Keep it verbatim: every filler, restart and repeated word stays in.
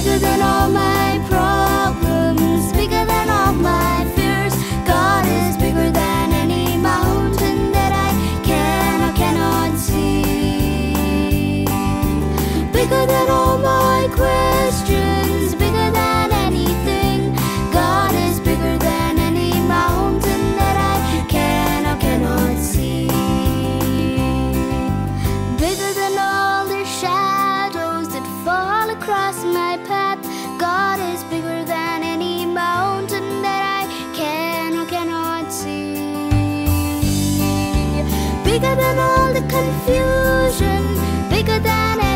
bigger than all my problems, bigger than all my fears. God is bigger than any mountain that I can or cannot see. Bigger than all my questions, bigger than anything. God is bigger than any mountain that I can or cannot see. Bigger than all the shadows that fall across my path. God is bigger than any mountain that I can or cannot see. Bigger than all the confusion, bigger than